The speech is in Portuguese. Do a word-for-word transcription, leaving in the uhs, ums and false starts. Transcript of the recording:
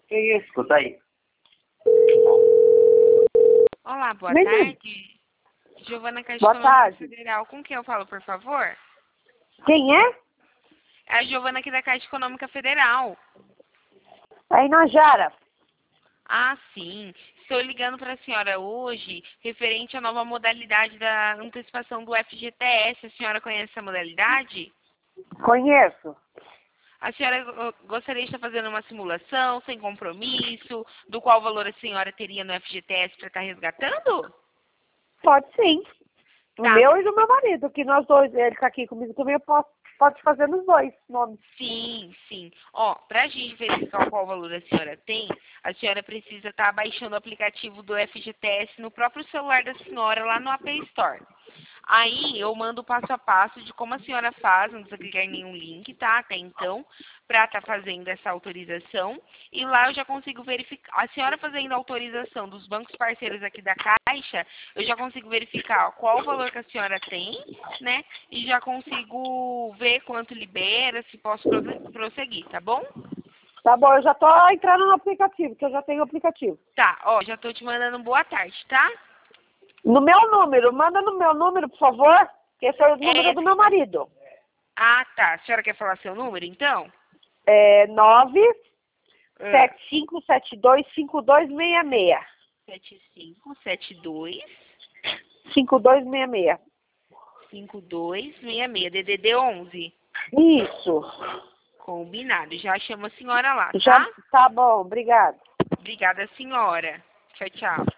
Que isso? Escuta aí. Olá, boa Menino. tarde. Giovana Caixa Boa Econômica tarde. Federal. Com quem eu falo, por favor? Quem é? É a Giovana aqui da Caixa Econômica Federal. É Inajara. Ah, sim. Estou ligando para a senhora hoje, referente à nova modalidade da antecipação do F G T S. A senhora conhece essa modalidade? Conheço. A senhora go- gostaria de estar fazendo uma simulação, sem compromisso, do qual valor a senhora teria no F G T S para estar resgatando? Pode sim. O Tá. meu e do meu marido, que nós dois, ele tá aqui comigo também, eu posso, pode fazer nos dois nomes. Sim, sim. Ó, pra gente verificar qual valor a senhora tem, a senhora precisa estar baixando o aplicativo do F G T S no próprio celular da senhora, lá no App Store. Aí eu mando o passo a passo de como a senhora faz, não precisa clicar em nenhum link, tá? Até então, pra estar fazendo essa autorização. E lá eu já consigo verificar. A senhora fazendo a autorização dos bancos parceiros aqui da Caixa, eu já consigo verificar qual o valor que a senhora tem, né? E já consigo ver quanto libera, se posso prose- prosseguir, tá bom? Tá bom, eu já tô entrando no aplicativo, que eu já tenho o aplicativo. Tá, ó, já tô te mandando boa tarde, tá? No meu número, manda no meu número, por favor, que esse é o número É... do meu marido. Ah, tá. A senhora quer falar seu número, então? É nove Ah, sete cinco sete dois cinco dois seis seis. sete cinco sete dois cinco dois seis seis. cinco dois seis seis, D D D onze. Isso. Combinado. Já chamo a senhora lá, Já tá? tá bom, obrigado. Obrigada, senhora. Tchau, tchau.